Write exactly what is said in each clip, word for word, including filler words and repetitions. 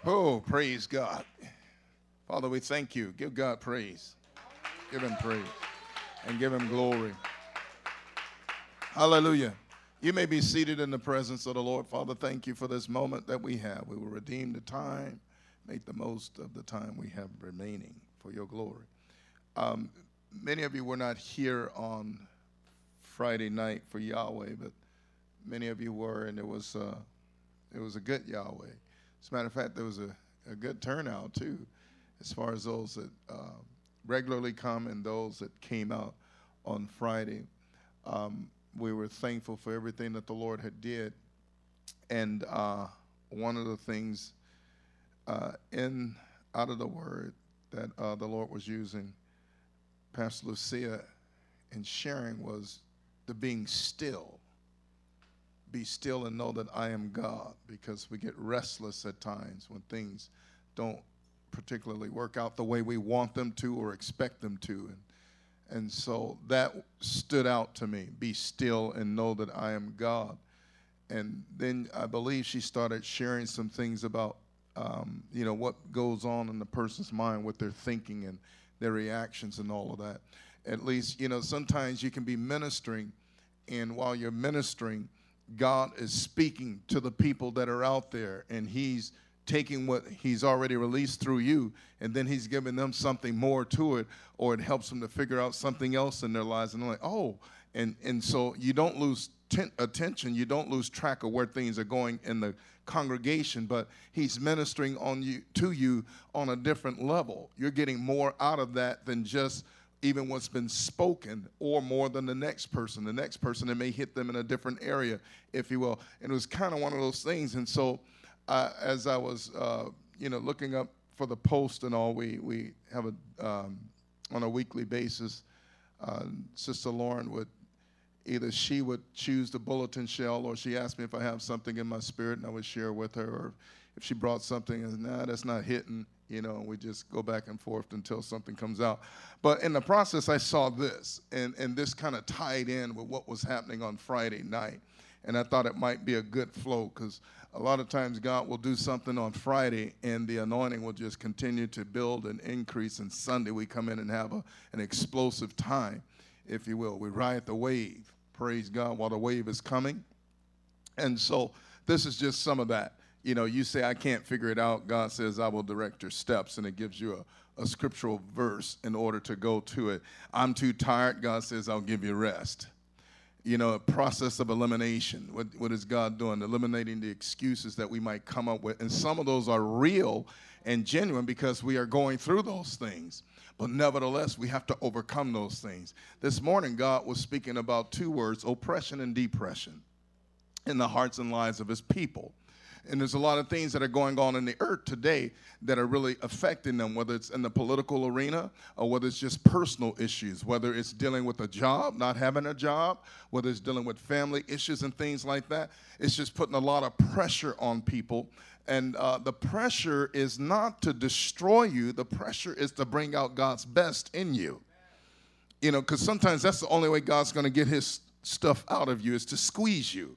Oh, praise God. Father, we thank you. Give God praise. Give him praise and give him glory. Hallelujah. You may be seated in the presence of the Lord. Father, thank you for this moment that we have. We will redeem the time, make the most of the time we have remaining for your glory. Um, many of you were not here on Friday night for Yahweh, but many of you were, and it was, uh, it was a good Yahweh. As a matter of fact, there was a, a good turnout, too, as far as those that uh, regularly come and those that came out on Friday. Um, we were thankful for everything that the Lord had did. And uh, one of the things uh, in out of the Word that uh, the Lord was using Pastor Lucia in sharing was the being still. Be still and know that I am God, because we get restless at times when things don't particularly work out the way we want them to or expect them to. And, and so that stood out to me. Be still and know that I am God. And then I believe she started sharing some things about, um, you know, what goes on in the person's mind, what they're thinking and their reactions and all of that. At least, you know, sometimes you can be ministering, and while you're ministering, God is speaking to the people that are out there, and he's taking what he's already released through you, and then he's giving them something more to it, or it helps them to figure out something else in their lives. And they're like, oh, and, and so you don't lose ten- attention. You don't lose track of where things are going in the congregation, but he's ministering on you to you on a different level. You're getting more out of that than just even what's been spoken, or more than the next person. The next person, it may hit them in a different area, if you will. And it was kind of one of those things. And so uh, as I was, uh, you know, looking up for the post and all, we, we have a, um, on a weekly basis, uh, Sister Lauren would, either she would choose the bulletin shell, or she asked me if I have something in my spirit, and I would share with her. Or if she brought something and, nah, that's not hitting, you know, and we just go back and forth until something comes out. But in the process, I saw this, and, and this kind of tied in with what was happening on Friday night. And I thought it might be a good flow, because a lot of times God will do something on Friday, and the anointing will just continue to build and increase. And Sunday, we come in and have a, an explosive time, if you will. We ride the wave, praise God, while the wave is coming. And so this is just some of that. You know, you say, I can't figure it out. God says, I will direct your steps, and it gives you a, a scriptural verse in order to go to it. I'm too tired. God says, I'll give you rest. You know, a process of elimination. What, what is God doing? Eliminating the excuses that we might come up with. And some of those are real and genuine, because we are going through those things. But nevertheless, we have to overcome those things. This morning, God was speaking about two words, oppression and depression, in the hearts and lives of his people. And there's a lot of things that are going on in the earth today that are really affecting them, whether it's in the political arena or whether it's just personal issues, whether it's dealing with a job, not having a job, whether it's dealing with family issues and things like that. It's just putting a lot of pressure on people. And uh, the pressure is not to destroy you. The pressure is to bring out God's best in you. You know, because sometimes that's the only way God's going to get his stuff out of you, is to squeeze you.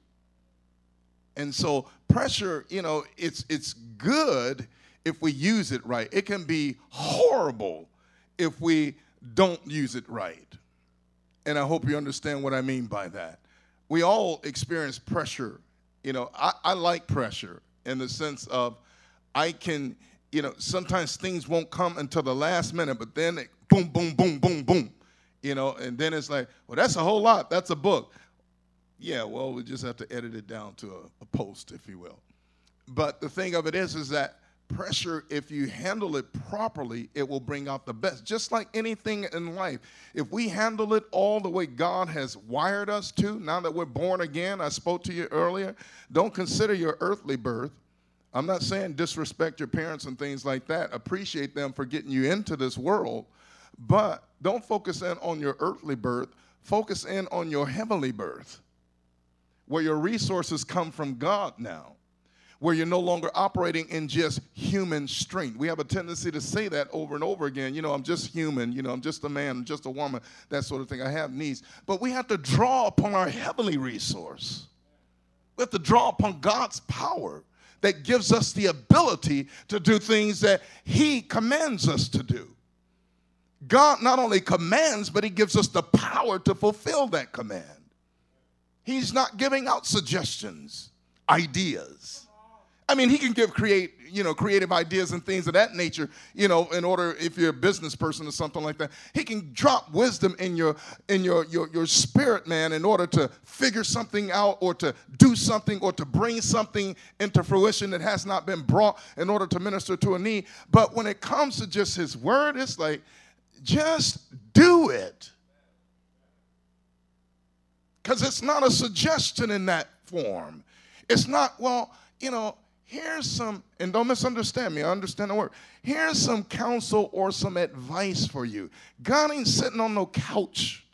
And so pressure, you know, it's it's good if we use it right. It can be horrible if we don't use it right. And I hope you understand what I mean by that. We all experience pressure. You know, I, I like pressure in the sense of I can, you know, sometimes things won't come until the last minute, but then it, boom, boom, boom, boom, boom, you know, and then it's like, well, that's a whole lot. That's a book. Yeah, well, we just have to edit it down to a, a post, if you will. But the thing of it is, is that pressure, if you handle it properly, it will bring out the best. Just like anything in life. If we handle it all the way God has wired us to, now that we're born again, I spoke to you earlier, don't consider your earthly birth. I'm not saying disrespect your parents and things like that. Appreciate them for getting you into this world. But don't focus in on your earthly birth. Focus in on your heavenly birth, where your resources come from God now, where you're no longer operating in just human strength. We have a tendency to say that over and over again. You know, I'm just human. You know, I'm just a man. I'm just a woman, that sort of thing. I have needs. But we have to draw upon our heavenly resource. We have to draw upon God's power. that gives us the ability to do things that he commands us to do. God not only commands, but he gives us the power to fulfill that command. He's not giving out suggestions, ideas. I mean, he can give create, you know, creative ideas and things of that nature, you know, in order, if you're a business person or something like that. He can drop wisdom in your in your, your, your spirit, man, in order to figure something out or to do something or to bring something into fruition that has not been brought in order to minister to a need. But when it comes to just his word, it's like, just do it. Because it's not a suggestion in that form. It's not, well, you know, here's some, and don't misunderstand me, I understand the word. Here's some counsel or some advice for you. God ain't sitting on no couch.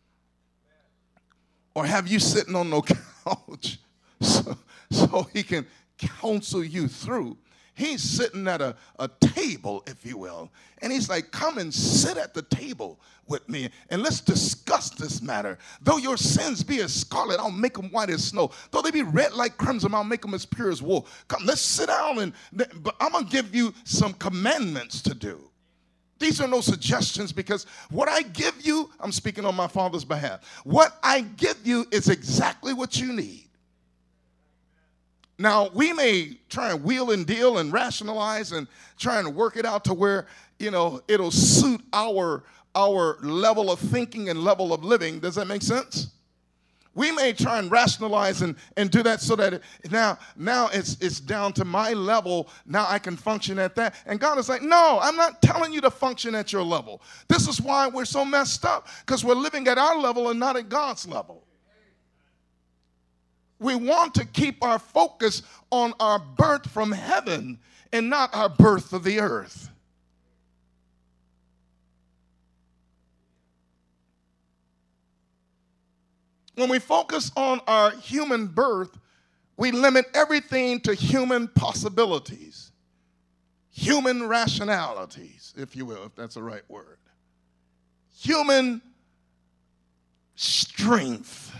Or have you sitting on no couch so, so he can counsel you through. He's sitting at a, a table, if you will, and he's like, come and sit at the table with me, and let's discuss this matter. Though your sins be as scarlet, I'll make them white as snow. Though they be red like crimson, I'll make them as pure as wool. Come, let's sit down, and but I'm going to give you some commandments to do. These are no suggestions, because what I give you, I'm speaking on my Father's behalf. What I give you is exactly what you need. Now, we may try and wheel and deal and rationalize and try and work it out to where, you know, it'll suit our, our level of thinking and level of living. Does that make sense? We may try and rationalize and, and do that so that it, now, now it's, it's down to my level. Now I can function at that. And God is like, no, I'm not telling you to function at your level. This is why we're so messed up, because we're living at our level and not at God's level. We want to keep our focus on our birth from heaven and not our birth of the earth. When we focus on our human birth, we limit everything to human possibilities, human rationalities, if you will, if that's the right word, human strength.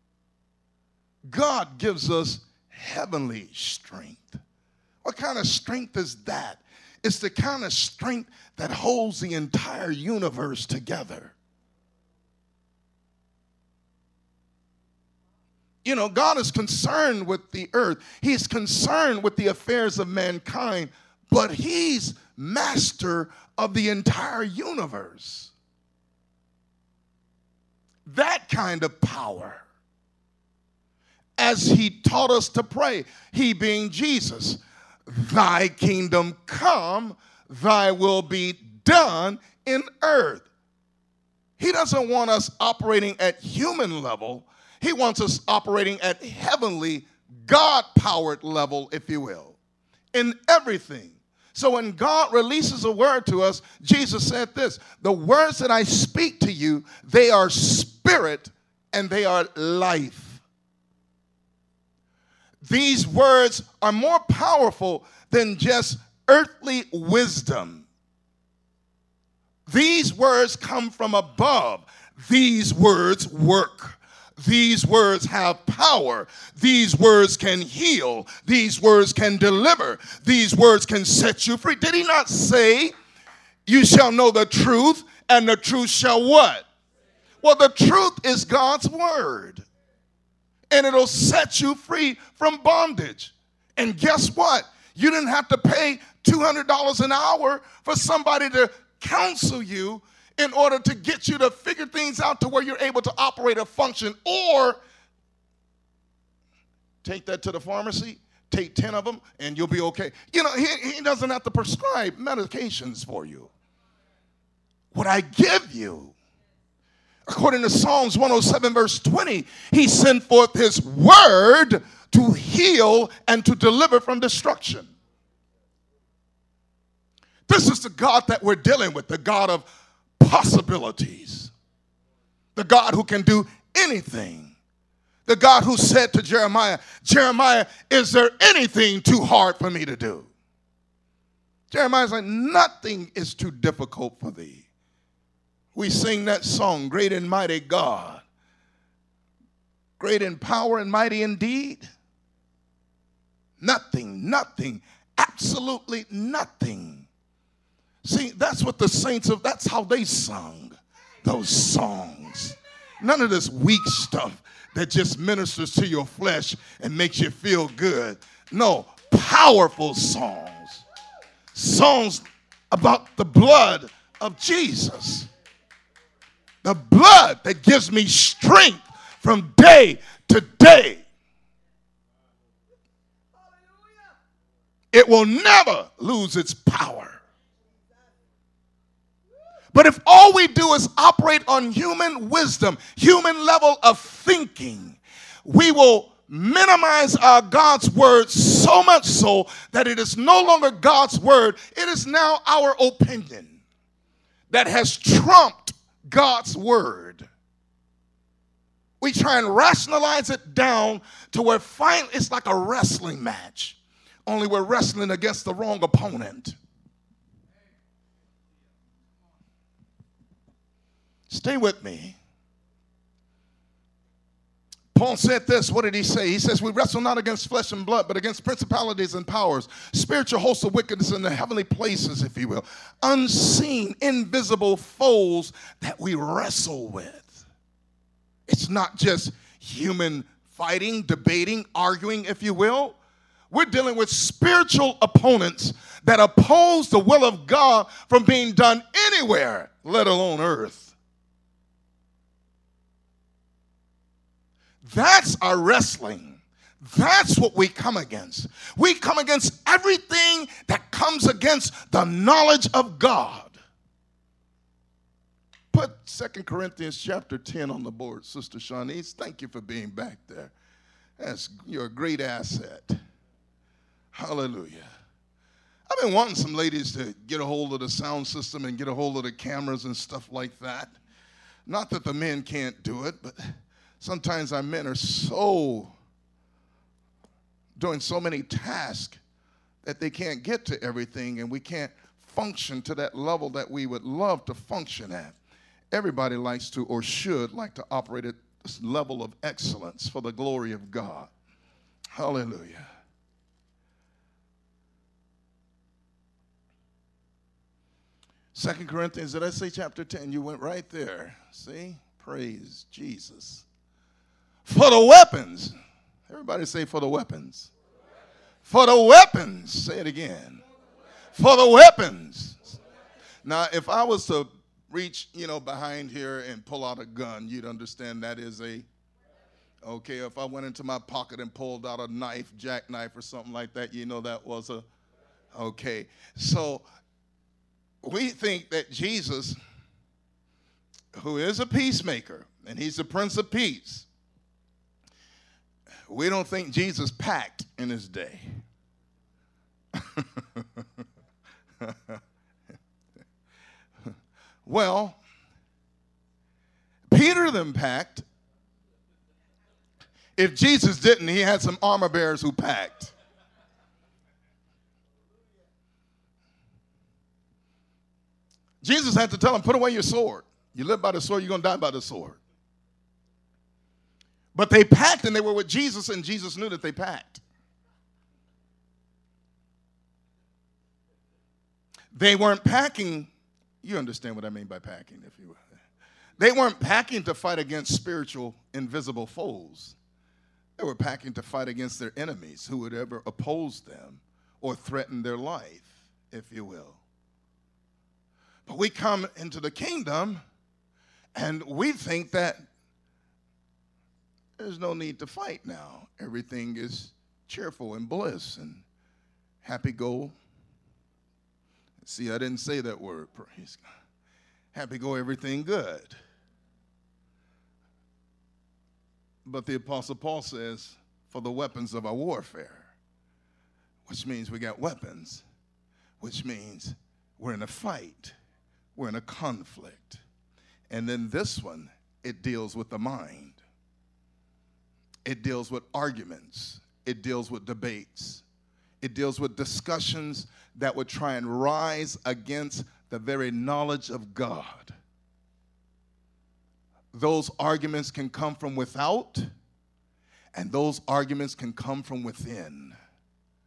God gives us heavenly strength. What kind of strength is that? It's the kind of strength that holds the entire universe together. You know, God is concerned with the earth. He's concerned with the affairs of mankind, but he's master of the entire universe. That kind of power. As he taught us to pray, he being Jesus, thy kingdom come, thy will be done in earth. He doesn't want us operating at human level. He wants us operating at heavenly, God-powered level, if you will, in everything. So when God releases a word to us, Jesus said this, the words that I speak to you, they are spirit and they are life. These words are more powerful than just earthly wisdom. These words come from above. These words work. These words have power. These words can heal. These words can deliver. These words can set you free. Did he not say, you shall know the truth, and the truth shall what? Well, the truth is God's word. And it'll set you free from bondage. And guess what? You didn't have to pay two hundred dollars an hour for somebody to counsel you in order to get you to figure things out to where you're able to operate a function. Or take that to the pharmacy, take ten of them, and you'll be okay. You know, he, he doesn't have to prescribe medications for you. What I give you, according to Psalms one oh seven, verse twenty, he sent forth his word to heal and to deliver from destruction. This is the God that we're dealing with, the God of possibilities, the God who can do anything, the God who said to Jeremiah, Jeremiah, is there anything too hard for me to do? Jeremiah's like, nothing is too difficult for thee. We sing that song, great and mighty God, great in power and mighty indeed. Nothing, nothing, absolutely nothing. See, that's what the saints of, that's how they sung those songs. None of this weak stuff that just ministers to your flesh and makes you feel good. No, powerful songs. Songs about the blood of Jesus. The blood that gives me strength from day to day. It will never lose its power. But if all we do is operate on human wisdom, human level of thinking, we will minimize our God's word so much so that it is no longer God's word. It is now our opinion that has trumped God's word. We try and rationalize it down to where finally it's like a wrestling match, only we're wrestling against the wrong opponent. Stay with me. Paul said this. What did he say? He says, we wrestle not against flesh and blood, but against principalities and powers, spiritual hosts of wickedness in the heavenly places, if you will. Unseen, invisible foes that we wrestle with. It's not just human fighting, debating, arguing, if you will. We're dealing with spiritual opponents that oppose the will of God from being done anywhere, let alone earth. That's our wrestling. That's what we come against. We come against everything that comes against the knowledge of God. Put Second Corinthians chapter ten on the board, Sister Shanice. Thank you for being back there. That's, you're a great asset. Hallelujah. I've been wanting some ladies to get a hold of the sound system and get a hold of the cameras and stuff like that. Not that the men can't do it, but sometimes our men are so doing so many tasks that they can't get to everything, and we can't function to that level that we would love to function at. Everybody likes to or should like to operate at this level of excellence for the glory of God. Hallelujah. Second Corinthians, did I say chapter ten? You went right there. See? Praise Jesus. For the weapons. Everybody say for the weapons. For the weapons. Say it again. For the weapons. Now, if I was to reach, you know, behind here and pull out a gun, you'd understand that is a, okay, if I went into my pocket and pulled out a knife, jackknife or something like that, you know that was a, okay. So we think that Jesus, who is a peacemaker, and he's the Prince of Peace, we don't think Jesus packed in his day. Well, Peter then packed. If Jesus didn't, he had some armor bearers who packed. Jesus had to tell him, put away your sword. You live by the sword, you're going to die by the sword. But they packed, and they were with Jesus, and Jesus knew that they packed. They weren't packing. You understand what I mean by packing, if you will. They weren't packing to fight against spiritual, invisible foes. They were packing to fight against their enemies who would ever oppose them or threaten their life, if you will. But we come into the kingdom, and we think that there's no need to fight now. Everything is cheerful and bliss and happy go. See, I didn't say that word. Praise God. Happy go, everything good. But the Apostle Paul says, for the weapons of our warfare, which means we got weapons, which means we're in a fight, we're in a conflict. And then this one, it deals with the mind. It deals with arguments. It deals with debates. It deals with discussions that would try and rise against the very knowledge of God. Those arguments can come from without, and those arguments can come from within.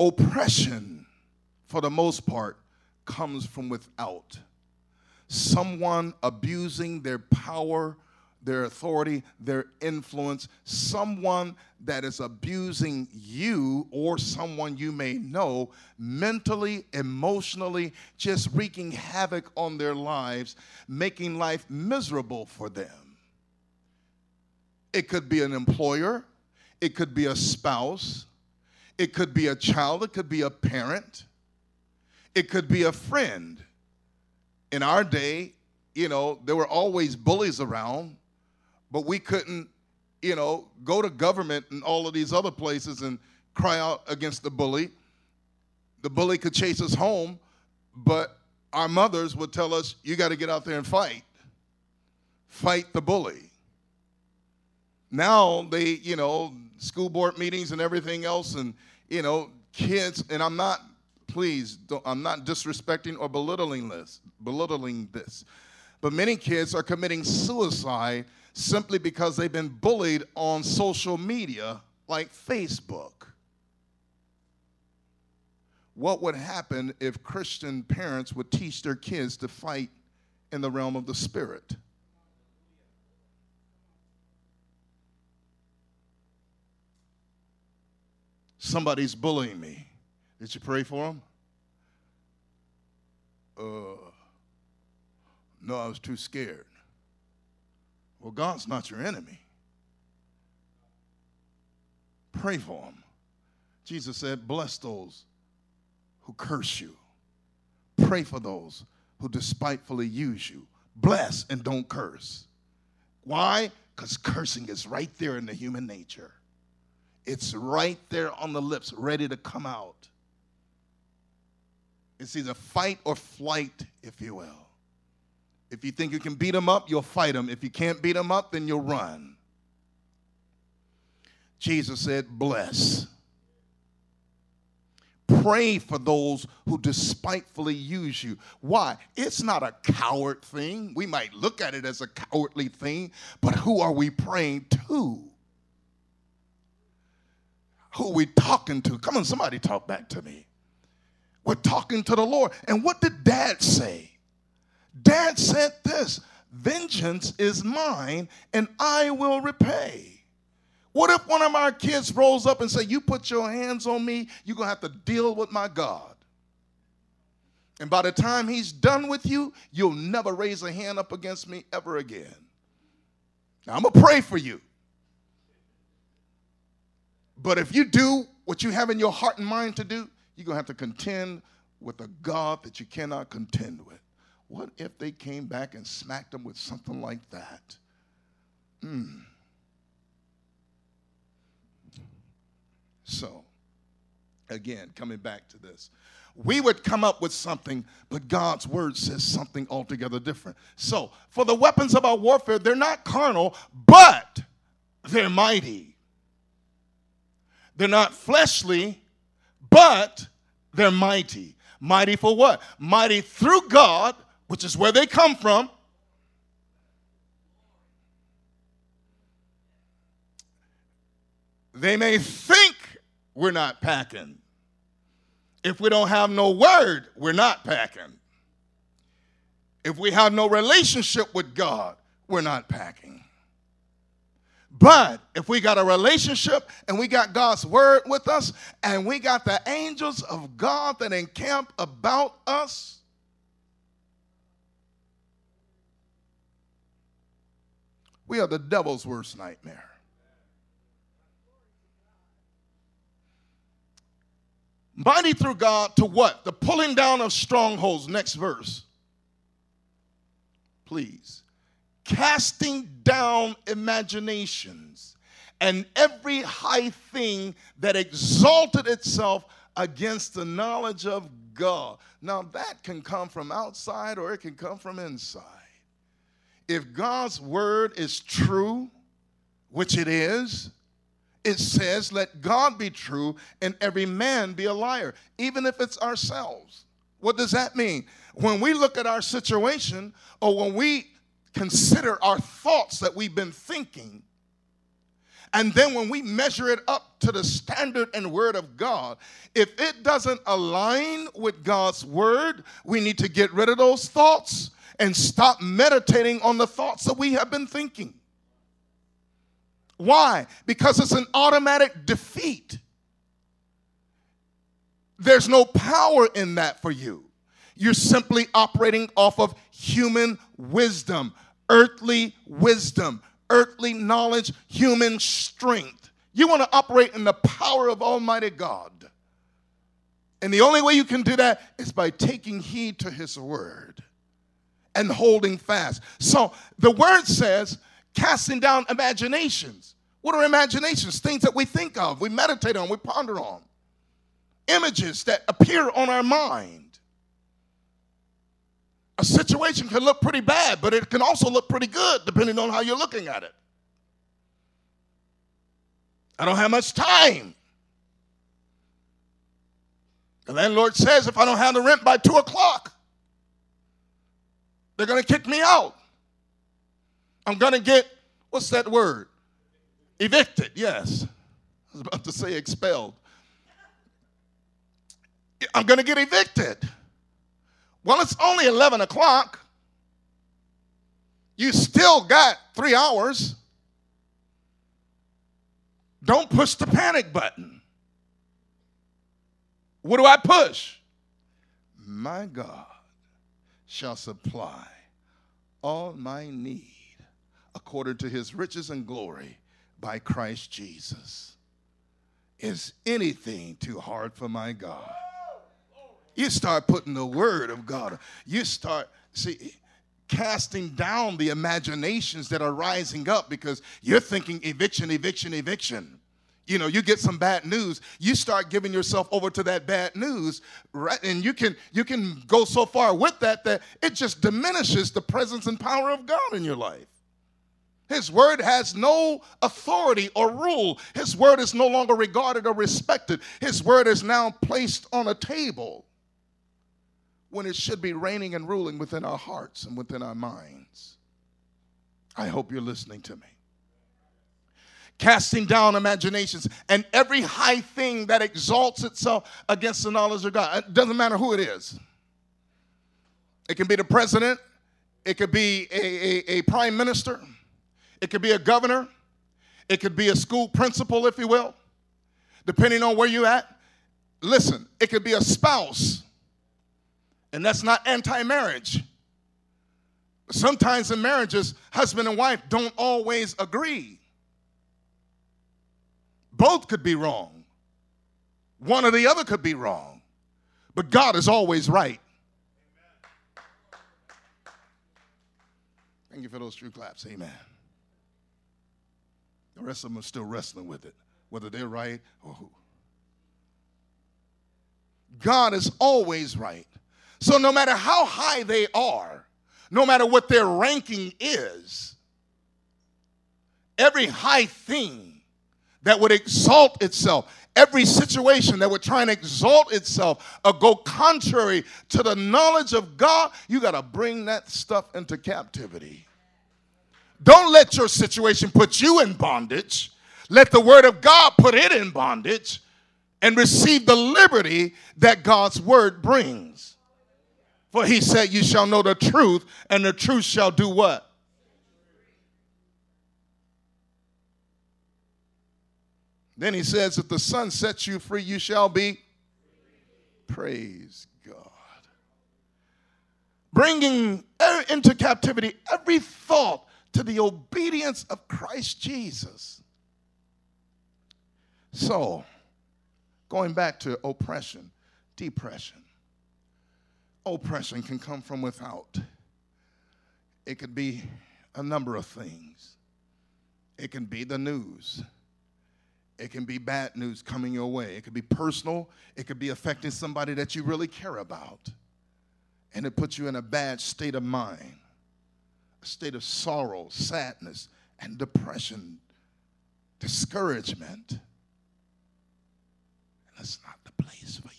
Oppression, for the most part, comes from without. Someone abusing their power, their authority, their influence, someone that is abusing you or someone you may know mentally, emotionally, just wreaking havoc on their lives, making life miserable for them. It could be an employer, it could be a spouse, it could be a child, it could be a parent, it could be a friend. In our day, you know, there were always bullies around, but we couldn't, you know, go to government and all of these other places and cry out against the bully. The bully could chase us home, but our mothers would tell us, you got to get out there and fight. Fight the bully. Now they, you know, school board meetings and everything else, and, you know, kids, and I'm not, please, don't, I'm not disrespecting or belittling this, belittling this, but many kids are committing suicide simply because they've been bullied on social media like Facebook. What would happen if Christian parents would teach their kids to fight in the realm of the spirit? Somebody's bullying me. Did you pray for them? Uh, no, I was too scared. Well, God's not your enemy. Pray for them. Jesus said, bless those who curse you. Pray for those who despitefully use you. Bless and don't curse. Why? Because cursing is right there in the human nature. It's right there on the lips, ready to come out. It's either fight or flight, if you will. If you think you can beat them up, you'll fight them. If you can't beat them up, then you'll run. Jesus said, bless. Pray for those who despitefully use you. Why? It's not a coward thing. We might look at it as a cowardly thing, but who are we praying to? Who are we talking to? Come on, somebody talk back to me. We're talking to the Lord. And what did Dad say? Dad said this, vengeance is mine and I will repay. What if one of our kids rolls up and say, you put your hands on me, you're going to have to deal with my God. And by the time he's done with you, you'll never raise a hand up against me ever again. Now, I'm going to pray for you. But if you do what you have in your heart and mind to do, you're going to have to contend with a God that you cannot contend with. What if they came back and smacked them with something like that? Mm. So, again, coming back to this, we would come up with something, but God's word says something altogether different. So, for the weapons of our warfare, they're not carnal, but they're mighty. They're not fleshly, but they're mighty. Mighty for what? Mighty through God, which is where they come from. They may think we're not packing. If we don't have no word, we're not packing. If we have no relationship with God, we're not packing. But if we got a relationship and we got God's word with us and we got the angels of God that encamp about us, we are the devil's worst nightmare. Mighty through God to what? The pulling down of strongholds. Next verse. Please. Casting down imaginations and every high thing that exalted itself against the knowledge of God. Now that can come from outside or it can come from inside. If God's word is true, which it is, it says, let God be true and every man be a liar, even if it's ourselves. What does that mean? When we look at our situation or when we consider our thoughts that we've been thinking, And then when we measure it up to the standard and word of God, if it doesn't align with God's word, we need to get rid of those thoughts and stop meditating on the thoughts that we have been thinking. Why? Because it's an automatic defeat. There's no power in that for you. You're simply operating off of human wisdom, earthly wisdom, earthly knowledge, human strength. You want to operate in the power of Almighty God. And the only way you can do that is by taking heed to his word and holding fast. So the word says, casting down imaginations. What are imaginations? Things that we think of, we meditate on, we ponder on. Images that appear on our mind. A situation can look pretty bad, but it can also look pretty good depending on how you're looking at it. I don't have much time. The landlord says if I don't have the rent by two o'clock, they're going to kick me out. I'm going to get, what's that word? Evicted, yes. I was about to say expelled. I'm going to get evicted. Well, it's only eleven o'clock. You still got three hours. Don't push the panic button. What do I push? My God shall supply all my need according to his riches and glory by Christ Jesus. Is anything too hard for my God? You start putting the word of God. You start, see, casting down the imaginations that are rising up because you're thinking eviction, eviction, eviction. You know, you get some bad news, you start giving yourself over to that bad news, right? And you can you can go so far with that that it just diminishes the presence and power of God in your life. His word has no authority or rule. His word is no longer regarded or respected. His word is now placed on a table when it should be reigning and ruling within our hearts and within our minds. I hope you're listening to me. Casting down imaginations and every high thing that exalts itself against the knowledge of God. It doesn't matter who it is. It can be the president. It could be a, a, a prime minister. It could be a governor. It could be a school principal, if you will, depending on where you're at. Listen, it could be a spouse. And that's not anti-marriage. Sometimes in marriages, husband and wife don't always agree. Both could be wrong. One or the other could be wrong. But God is always right. Thank you for those true claps. Amen. The rest of them are still wrestling with it, whether they're right or who. God is always right. So no matter how high they are, no matter what their ranking is, every high thing that would exalt itself, every situation that would try and exalt itself or go contrary to the knowledge of God, you got to bring that stuff into captivity. Don't let your situation put you in bondage. Let the word of God put it in bondage and receive the liberty that God's word brings. For he said, you shall know the truth, and the truth shall do what? Then he says, if the Son sets you free, you shall be. Praise God. Bringing into captivity every thought to the obedience of Christ Jesus. So, going back to oppression, depression. Oppression can come from without. It could be a number of things. It can be the news. It can be bad news coming your way. It could be personal. It could be affecting somebody that you really care about. And it puts you in a bad state of mind, a state of sorrow, sadness, and depression, discouragement. And that's not the place for you.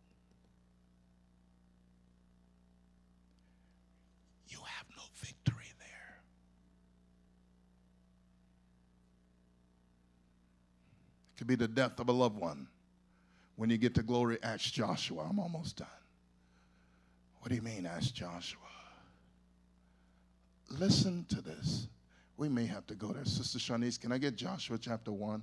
You have no victory there. It could be the death of a loved one. When you get to glory, ask Joshua. I'm almost done. What do you mean, ask Joshua? Listen to this. We may have to go there. Sister Shanice, can I get Joshua chapter one?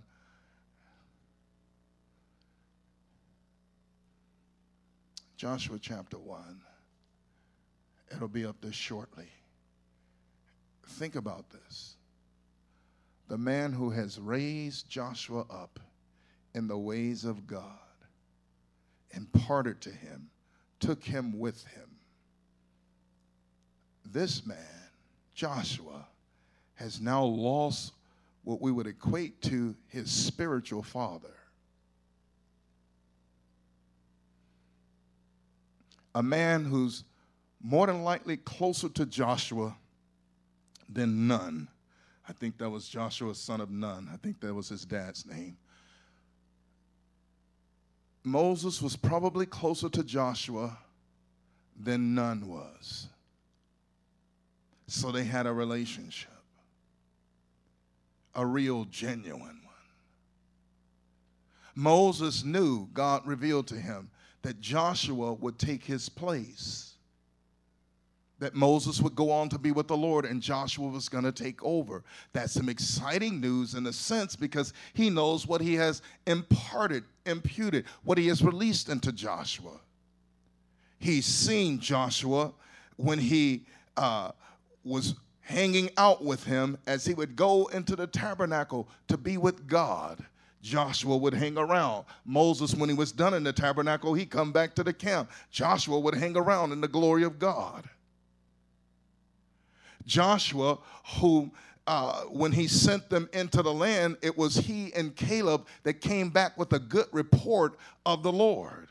Joshua chapter one. It'll be up there shortly. Think about this. The man who has raised Joshua up in the ways of God, imparted to him, took him with him. This man, Joshua, has now lost what we would equate to his spiritual father. A man who's more than likely closer to Joshua than Nun. I think that was Joshua, son of Nun. I think that was his dad's name. Moses was probably closer to Joshua than Nun was. So they had a relationship, a real, genuine one. Moses knew, God revealed to him, that Joshua would take his place, that Moses would go on to be with the Lord and Joshua was going to take over. That's some exciting news in a sense, because he knows what he has imparted, imputed, what he has released into Joshua. He's seen Joshua when he uh, was hanging out with him as he would go into the tabernacle to be with God. Joshua would hang around. Moses, when he was done in the tabernacle, he'd come back to the camp. Joshua would hang around in the glory of God. Joshua, who, uh, when he sent them into the land, it was he and Caleb that came back with a good report of the Lord.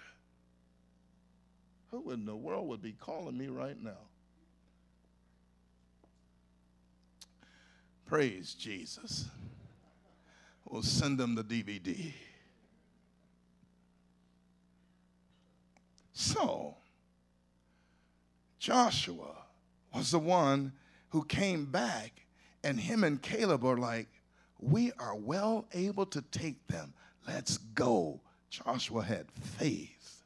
Who in the world would be calling me right now? Praise Jesus. We'll send them the D V D. So, Joshua was the one who came back, and him and Caleb are like, we are well able to take them. Let's go. Joshua had faith.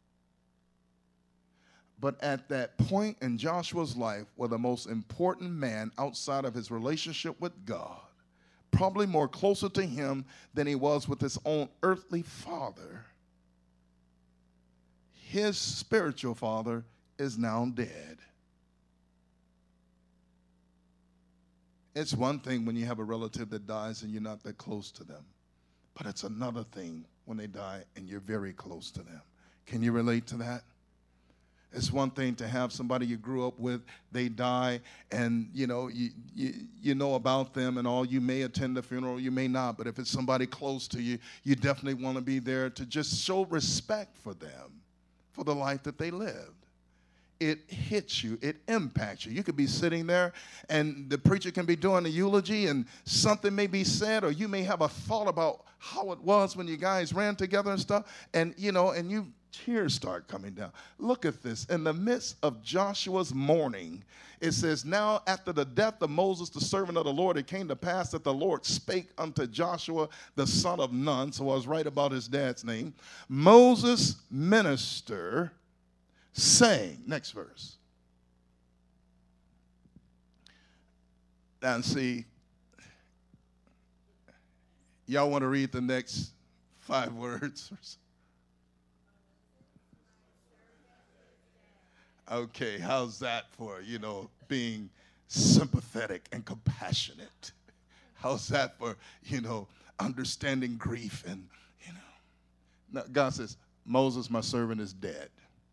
But at that point in Joshua's life, where the most important man outside of his relationship with God, probably more closer to him than he was with his own earthly father, his spiritual father is now dead. It's one thing when you have a relative that dies and you're not that close to them, but it's another thing when they die and you're very close to them. Can you relate to that? It's one thing to have somebody you grew up with, they die, and you know you, you you know about them and all. You may attend the funeral, you may not, but if it's somebody close to you, you definitely want to be there to just show respect for them, for the life that they lived. It hits you, it impacts you. You could be sitting there and the preacher can be doing a eulogy and something may be said, or you may have a thought about how it was when you guys ran together and stuff, and you know, and you tears start coming down. Look at this. In the midst of Joshua's mourning, it says, now after the death of Moses, the servant of the Lord, it came to pass that the Lord spake unto Joshua, the son of Nun. So I was right about his dad's name. Moses minister, saying, next verse. Now see, y'all want to read the next five words or so? Okay, how's that for, you know, being sympathetic and compassionate? How's that for, you know, understanding grief and, you know. Now, God says, Moses, my servant, is dead.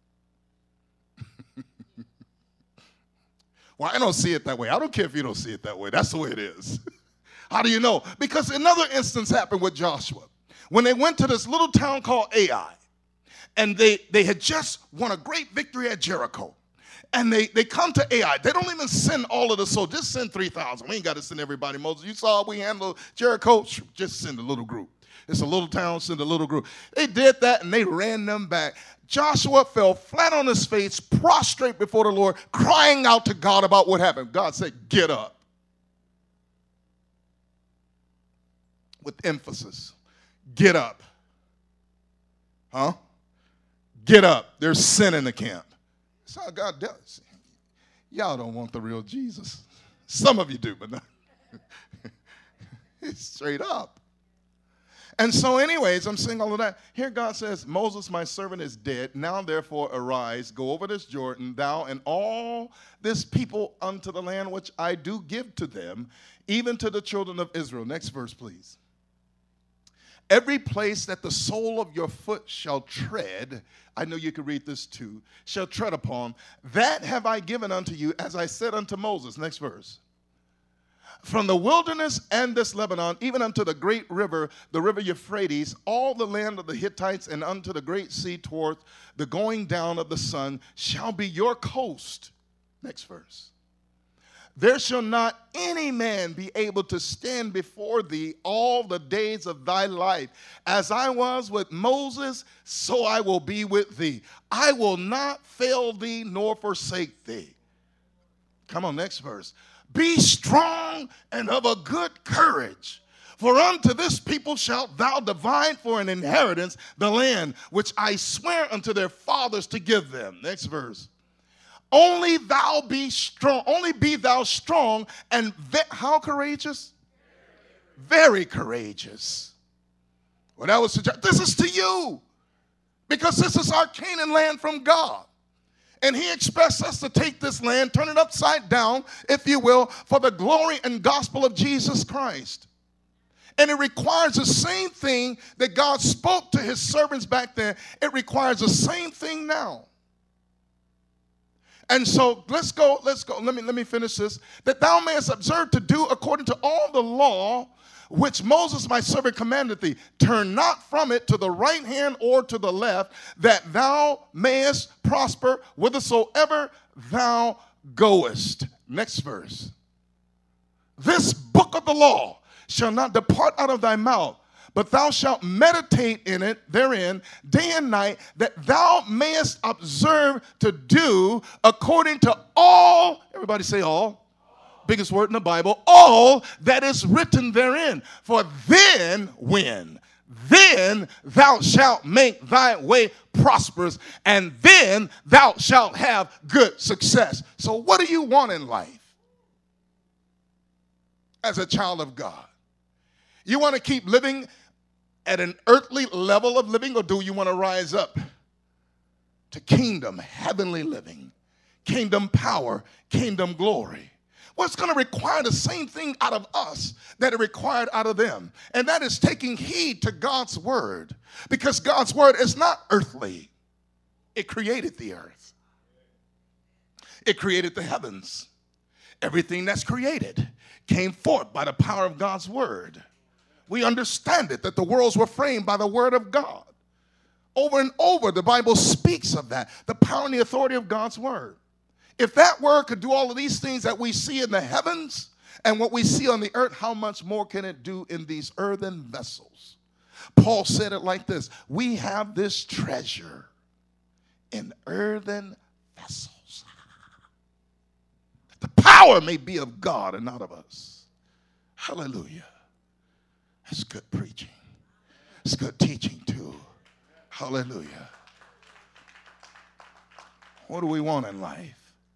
Well, I don't see it that way. I don't care if you don't see it that way. That's the way it is. How do you know? Because another instance happened with Joshua. When they went to this little town called Ai, and they, they had just won a great victory at Jericho. And they, they come to Ai. They don't even send all of the soldiers. Just send three thousand. We ain't got to send everybody. Moses, you saw how we handle Jericho? Just send a little group. It's a little town, send a little group. They did that, and they ran them back. Joshua fell flat on his face, prostrate before the Lord, crying out to God about what happened. God said, get up. With emphasis. get up. Huh? Get up. There's sin in the camp. That's how God does. Y'all don't want the real Jesus. Some of you do, but not. It's straight up. And so anyways, I'm saying all of that. Here God says, Moses, my servant, is dead. Now therefore arise, go over this Jordan, thou and all this people unto the land which I do give to them, even to the children of Israel. Next verse, please. Every place that the sole of your foot shall tread, I know you can read this too, shall tread upon, that have I given unto you, as I said unto Moses. Next verse. From the wilderness and this Lebanon, even unto the great river, the river Euphrates, all the land of the Hittites, and unto the great sea toward the going down of the sun, shall be your coast. Next verse. There shall not any man be able to stand before thee all the days of thy life. As I was with Moses, so I will be with thee. I will not fail thee nor forsake thee. Come on, next verse. Be strong and of a good courage, for unto this people shalt thou divide for an inheritance the land which I swear unto their fathers to give them. Next verse. Only thou be strong, only be thou strong and ve- how courageous? Very courageous. Well, that was suggest- this is to you, because this is our Canaan land from God. And he expects us to take this land, turn it upside down, if you will, for the glory and gospel of Jesus Christ. And it requires the same thing that God spoke to his servants back then. It requires the same thing now. And so let's go, let's go. Let me, let me finish this. That thou mayest observe to do according to all the law which Moses my servant commanded thee. Turn not from it to the right hand or to the left, that thou mayest prosper whithersoever thou goest. Next verse. This book of the law shall not depart out of thy mouth, but thou shalt meditate in it therein day and night, that thou mayest observe to do according to all, everybody say all, biggest word in the Bible, all that is written therein. For then, when? Then thou shalt make thy way prosperous, and then thou shalt have good success. So what do you want in life as a child of God? You want to keep living at an earthly level of living, or do you want to rise up to kingdom, heavenly living, kingdom power, kingdom glory? Well, it's going to require the same thing out of us that it required out of them. And that is taking heed to God's word. Because God's word is not earthly. It created the earth. It created the heavens. Everything that's created came forth by the power of God's word. We understand it, that the worlds were framed by the word of God. Over and over, the Bible speaks of that, the power and the authority of God's word. If that word could do all of these things that we see in the heavens and what we see on the earth, how much more can it do in these earthen vessels? Paul said it like this: we have this treasure in earthen vessels, that the power may be of God and not of us. Hallelujah. That's good preaching. It's good teaching too. Hallelujah. What do we want in life?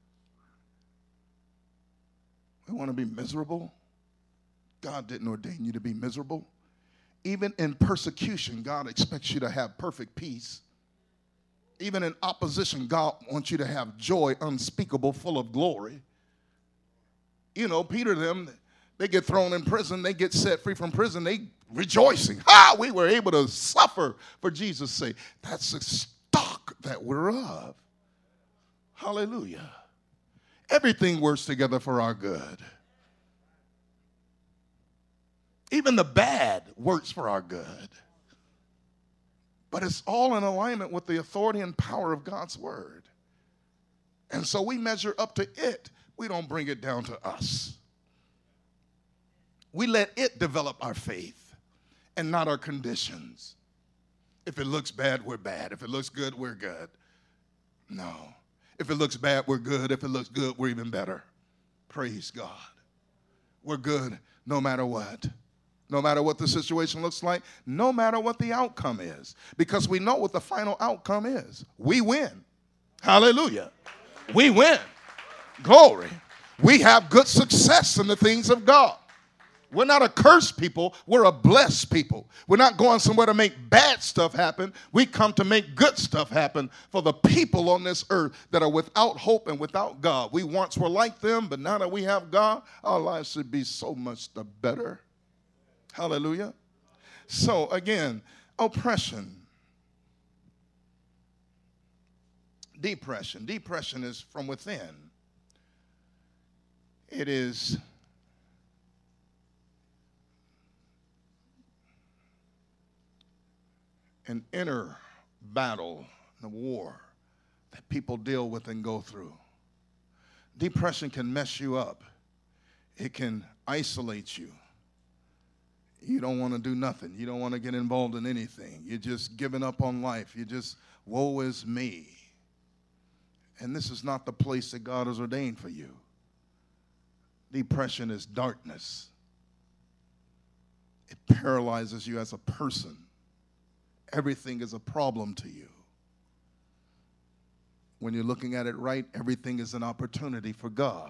We want to be miserable. God didn't ordain you to be miserable. Even in persecution, God expects you to have perfect peace. Even in opposition, God wants you to have joy unspeakable, full of glory. You know, Peter, them, they get thrown in prison. They get set free from prison. They rejoicing. Ha! We were able to suffer for Jesus' sake. That's the stock that we're of. Hallelujah. Everything works together for our good. Even the bad works for our good. But it's all in alignment with the authority and power of God's word. And so we measure up to it. We don't bring it down to us. We let it develop our faith and not our conditions. If it looks bad, we're bad. If it looks good, we're good. No. If it looks bad, we're good. If it looks good, we're even better. Praise God. We're good no matter what. No matter what the situation looks like, no matter what the outcome is, because we know what the final outcome is. We win. Hallelujah. We win. Glory. We have good success in the things of God. We're not a cursed people. We're a blessed people. We're not going somewhere to make bad stuff happen. We come to make good stuff happen for the people on this earth that are without hope and without God. We once were like them, but now that we have God, our lives should be so much the better. Hallelujah. So again, oppression. Depression. Depression is from within. It is an inner battle, a war that people deal with and go through. Depression can mess you up. It can isolate you. You don't want to do nothing. You don't want to get involved in anything. You're just giving up on life. You're just, woe is me. And this is not the place that God has ordained for you. Depression is darkness. It paralyzes you as a person. Everything is a problem to you. When you're looking at it right, everything is an opportunity for God.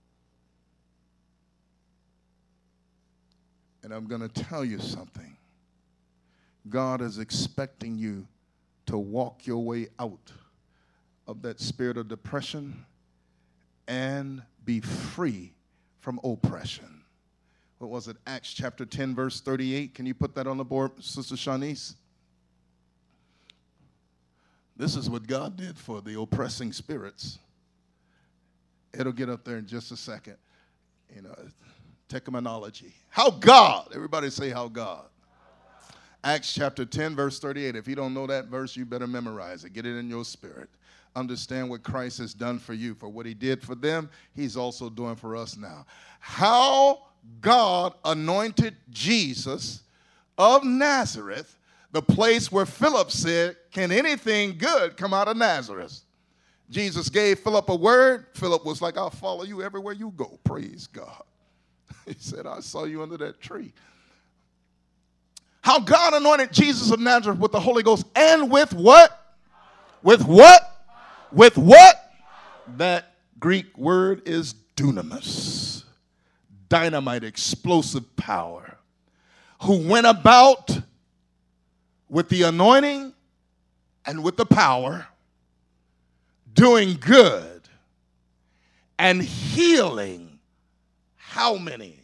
And I'm going to tell you something. God is expecting you to walk your way out of that spirit of depression and be free from oppression. What was it? Acts chapter ten, verse thirty-eight. Can you put that on the board, Sister Shanice? This is what God did for the oppressing spirits. It'll get up there in just a second. You know, terminology. How God. Everybody say how God. Acts chapter ten, verse thirty-eight. If you don't know that verse, you better memorize it. Get it in your spirit. Understand what Christ has done for you. For what he did for them, he's also doing for us now. How God anointed Jesus of Nazareth, the place where Philip said, can anything good come out of Nazareth? Jesus gave Philip a word. Philip was like, I'll follow you everywhere you go. Praise God. He said, I saw you under that tree. How God anointed Jesus of Nazareth with the Holy Ghost and with what? With what? With what? That Greek word is dunamis. Dynamite, explosive power. Who went about with the anointing and with the power, doing good and healing. How many?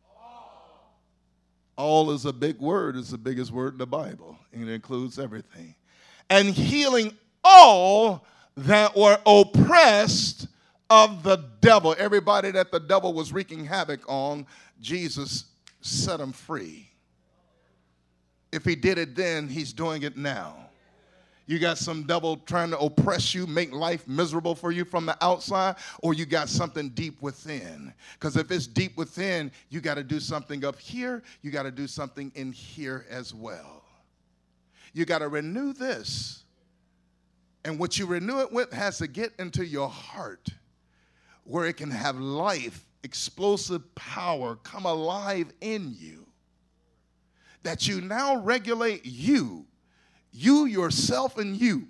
All is a big word. It's the biggest word in the Bible, and it includes everything. And healing all that were oppressed of the devil. Everybody that the devil was wreaking havoc on, Jesus set them free. If he did it then, he's doing it now. You got some devil trying to oppress you, make life miserable for you from the outside, or you got something deep within. Because if it's deep within, you got to do something up here. You got to do something in here as well. You got to renew this. And what you renew it with has to get into your heart where it can have life, explosive power come alive in you. That you now regulate you. You, yourself, and you.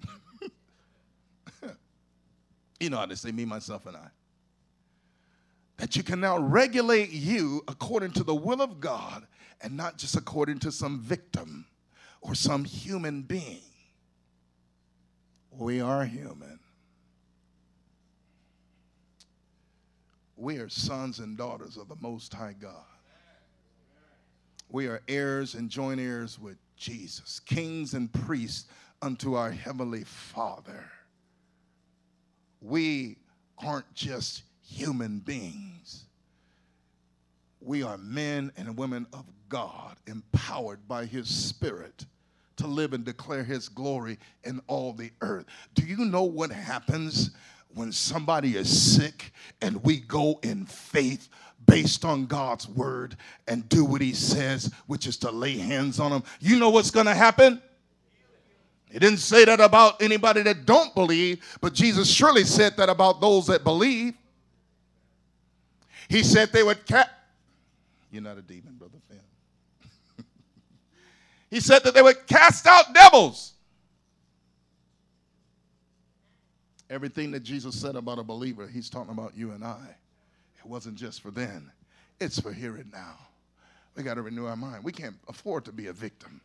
You know how to say me, myself, and I. That you can now regulate you according to the will of God and not just according to some victim or some human being. We are human. We are sons and daughters of the Most High God. We are heirs and joint heirs with Jesus, kings and priests unto our Heavenly Father. We aren't just human beings. We are men and women of God, empowered by His Spirit to live and declare His glory in all the earth. Do you know what happens when somebody is sick and we go in faith based on God's word and do what He says, which is to lay hands on them? You know what's going to happen? He didn't say that about anybody that don't believe, but Jesus surely said that about those that believe. He said they would cast. You're not a demon, Brother Finn. He said that they would cast out devils. Everything that Jesus said about a believer, he's talking about you and I. It wasn't just for then. It's for here and now. We got to renew our mind. We can't afford to be a victim.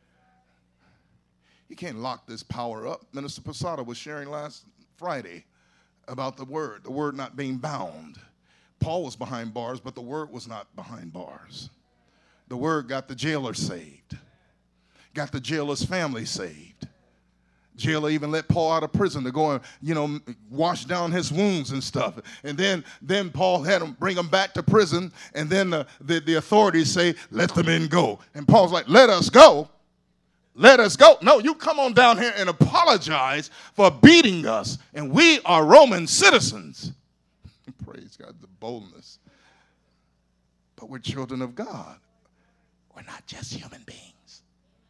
You can't lock this power up. Minister Posada was sharing last Friday about the word, the word not being bound. Paul was behind bars, but the word was not behind bars. The word got the jailer saved, got the jailer's family saved. Jailer even let Paul out of prison to go and, you know, wash down his wounds and stuff. And then, then Paul had him bring him back to prison. And then the, the, the authorities say, let the men go. And Paul's like, let us go. Let us go. No, you come on down here and apologize for beating us. And we are Roman citizens. Praise God, the boldness. But we're children of God. We're not just human beings.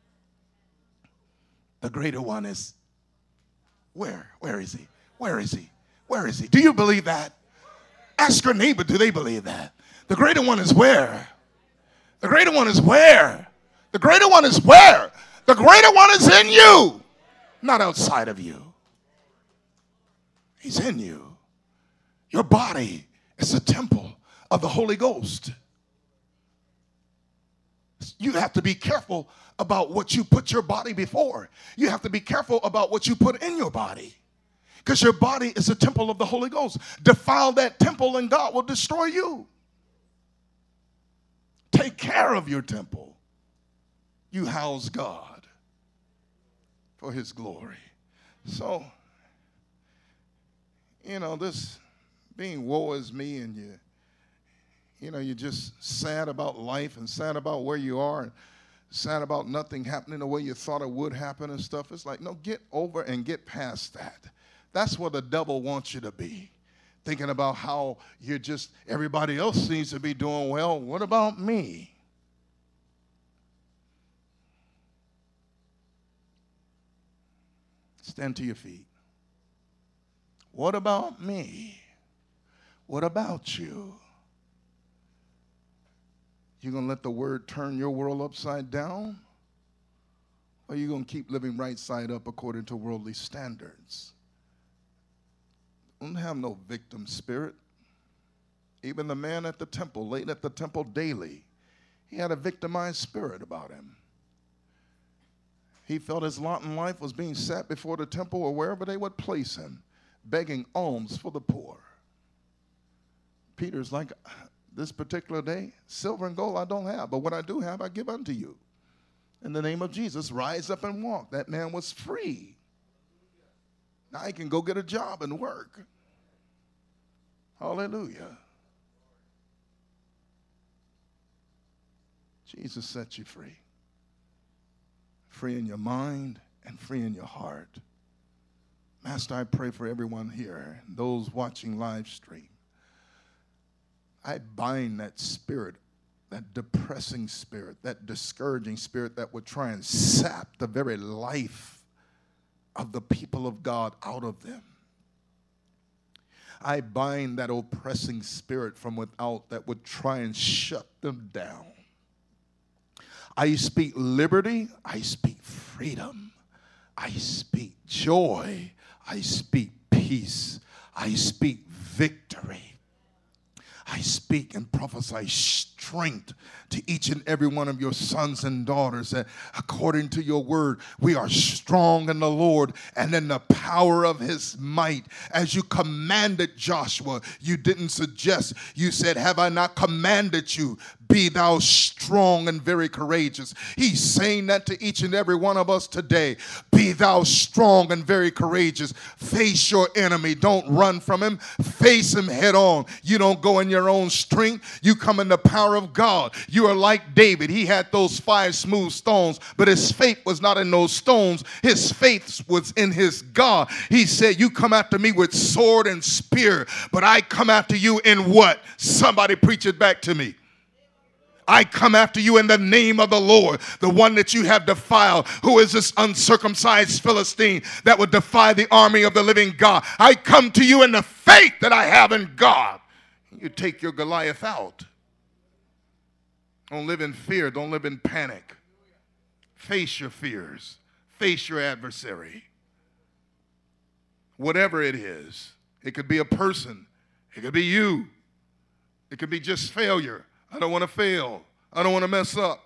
The greater one is where? Where is he? Where is he? Where is he? Do you believe that? Ask your neighbor, do they believe that? The greater one is where? The greater one is where? The greater one is where? The greater one is in you, not outside of you. He's in you. Your body is a temple of the Holy Ghost. You have to be careful about what you put your body before. You have to be careful about what you put in your body, because your body is a temple of the Holy Ghost. Defile that temple and God will destroy you. Take care of your temple. You house God for his glory. So, you know, this being woe is me, and you, you know, you're just sad about life and sad about where you are and sad about nothing happening the way you thought it would happen and stuff. It's like, no, get over and get past that. That's where the devil wants you to be. Thinking about how you're just, everybody else seems to be doing well. What about me? Stand to your feet. What about me? What about you? You going to let the word turn your world upside down? Or are you going to keep living right side up according to worldly standards? Don't have no victim spirit. Even the man at the temple, late at the temple daily, he had a victimized spirit about him. He felt his lot in life was being set before the temple or wherever they would place him, begging alms for the poor. Peter's like, this particular day, silver and gold I don't have, but what I do have I give unto you. In the name of Jesus, rise up and walk. That man was free. Now he can go get a job and work. Hallelujah. Jesus set you free. Free in your mind and free in your heart. Master, I pray for everyone here, those watching live stream. I bind that spirit, that depressing spirit, that discouraging spirit that would try and sap the very life of the people of God out of them. I bind that oppressing spirit from without that would try and shut them down. I speak liberty. I speak freedom. I speak joy. I speak peace. I speak victory. I speak and prophesy strength to each and every one of your sons and daughters, that according to your word, we are strong in the Lord and in the power of his might. As you commanded Joshua, you didn't suggest, you said, have I not commanded you? Be thou strong and very courageous. He's saying that to each and every one of us today. Be thou strong and very courageous. Face your enemy. Don't run from him. Face him head on. You don't go in your own strength. You come in the power of God. You are like David. He had those five smooth stones, but his faith was not in those stones. His faith was in his God. He said, you come after me with sword and spear, but I come after you in what? Somebody preach it back to me. I come after you in the name of the Lord, the one that you have defiled. Who is this uncircumcised Philistine that would defy the army of the living God? I come to you in the faith that I have in God. You take your Goliath out. Don't live in fear. Don't live in panic. Face your fears. Face your adversary. Whatever it is. It could be a person. It could be you. It could be just failure. I don't want to fail. I don't want to mess up.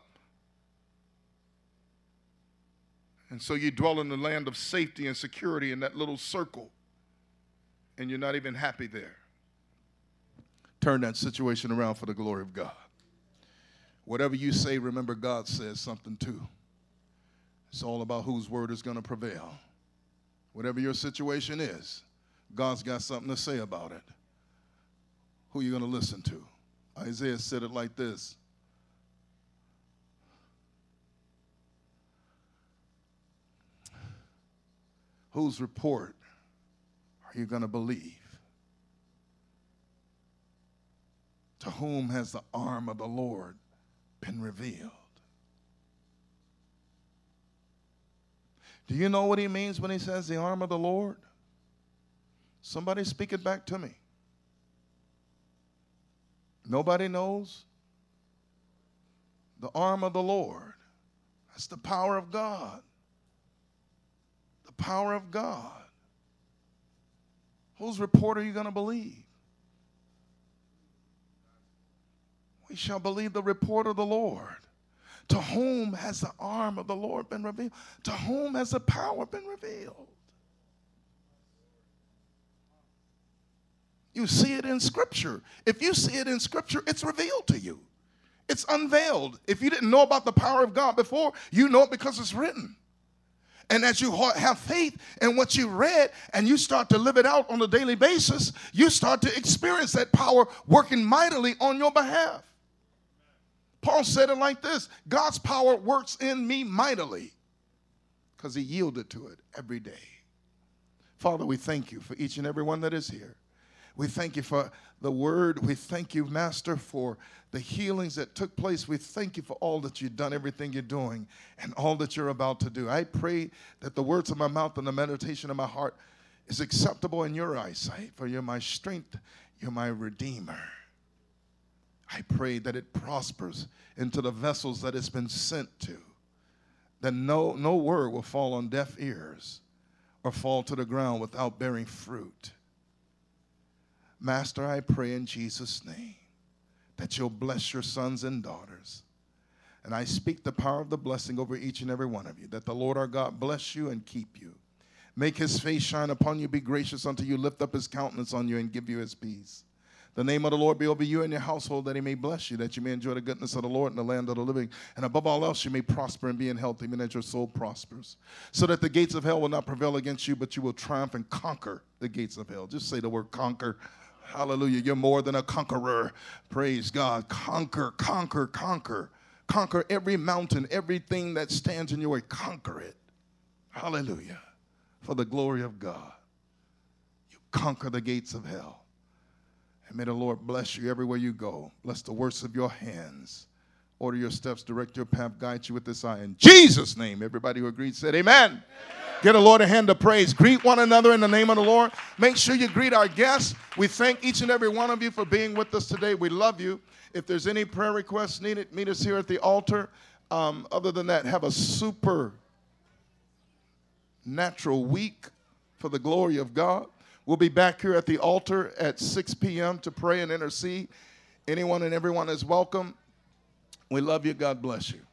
And so you dwell in the land of safety and security in that little circle, and you're not even happy there. Turn that situation around for the glory of God. Whatever you say, remember God says something too. It's all about whose word is going to prevail. Whatever your situation is, God's got something to say about it. Who are you going to listen to? Isaiah said it like this. Whose report are you going to believe? To whom has the arm of the Lord been revealed? Do you know what he means when he says the arm of the Lord? Somebody speak it back to me. Nobody knows? The arm of the Lord. That's the power of God. The power of God. Whose report are you going to believe? We shall believe the report of the Lord. To whom has the arm of the Lord been revealed? To whom has the power been revealed? You see it in Scripture. If you see it in Scripture, it's revealed to you. It's unveiled. If you didn't know about the power of God before, you know it because it's written. And as you have faith in what you read and you start to live it out on a daily basis, you start to experience that power working mightily on your behalf. Paul said it like this: God's power works in me mightily, because he yielded to it every day. Father, we thank you for each and every one that is here. We thank you for the word. We thank you, Master, for the healings that took place. We thank you for all that you've done, everything you're doing, and all that you're about to do. I pray that the words of my mouth and the meditation of my heart is acceptable in your eyesight, for you're my strength, you're my redeemer. I pray that it prospers into the vessels that it's been sent to, that no, no word will fall on deaf ears or fall to the ground without bearing fruit. Master, I pray in Jesus' name that you'll bless your sons and daughters. And I speak the power of the blessing over each and every one of you, that the Lord our God bless you and keep you. Make his face shine upon you, be gracious unto you, lift up his countenance on you, and give you his peace. The name of the Lord be over you and your household, that he may bless you, that you may enjoy the goodness of the Lord in the land of the living. And above all else, you may prosper and be in health, even as your soul prospers. So that the gates of hell will not prevail against you, but you will triumph and conquer the gates of hell. Just say the word conquer. Hallelujah. You're more than a conqueror. Praise God. Conquer, conquer, conquer. Conquer every mountain, everything that stands in your way. Conquer it. Hallelujah. For the glory of God. You conquer the gates of hell. And may the Lord bless you everywhere you go. Bless the works of your hands. Order your steps, direct your path, guide you with this eye. In Jesus' name, everybody who agreed said amen. Amen. Give the Lord a hand of praise. Greet one another in the name of the Lord. Make sure you greet our guests. We thank each and every one of you for being with us today. We love you. If there's any prayer requests needed, meet us here at the altar. Um, other than that, have a super natural week for the glory of God. We'll be back here at the altar at six p.m. to pray and intercede. Anyone and everyone is welcome. We love you. God bless you.